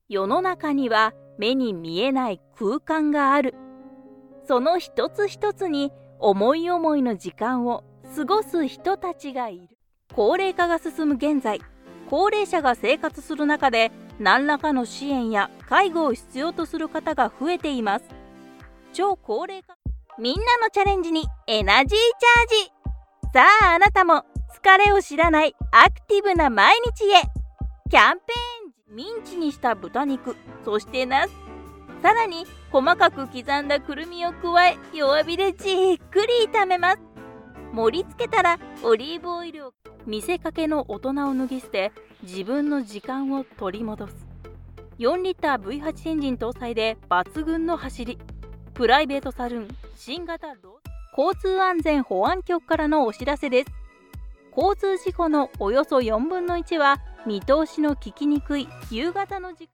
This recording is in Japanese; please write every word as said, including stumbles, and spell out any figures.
世の中には目に見えない空間がある。その一つ一つに思い思いの時間を過ごす人たちがいる。高齢化が進む現在、高齢者が生活する中で何らかの支援や介護を必要とする方が増えています。超高齢化、みんなのチャレンジにエナジーチャージ。さあ、あなたも疲れを知らないアクティブな毎日へ。キャンペーン、ミンチにした豚肉、そしてナス、さらに細かく刻んだくるみを加え、弱火でじっくり炒めます。盛り付けたらオリーブオイルを、見せかけの大人を脱ぎ捨て、自分の時間を取り戻す。よんリッター ブイはち エンジン搭載で抜群の走り。プライベートサルーン新型ロー交通安全保安局からのお知らせです。交通事故のおよそよんぶんのいちは見通しの利きにくい夕方の時間。